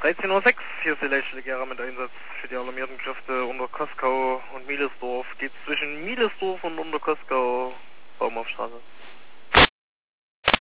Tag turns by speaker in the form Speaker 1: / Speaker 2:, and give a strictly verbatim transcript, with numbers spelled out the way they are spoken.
Speaker 1: dreizehn Uhr sechs, hier ist die Leichtlegera mit Einsatz für die alarmierten Kräfte unter Koskau und Mielersdorf. Geht zwischen Mielersdorf und unter Koskau, Baumaufstraße.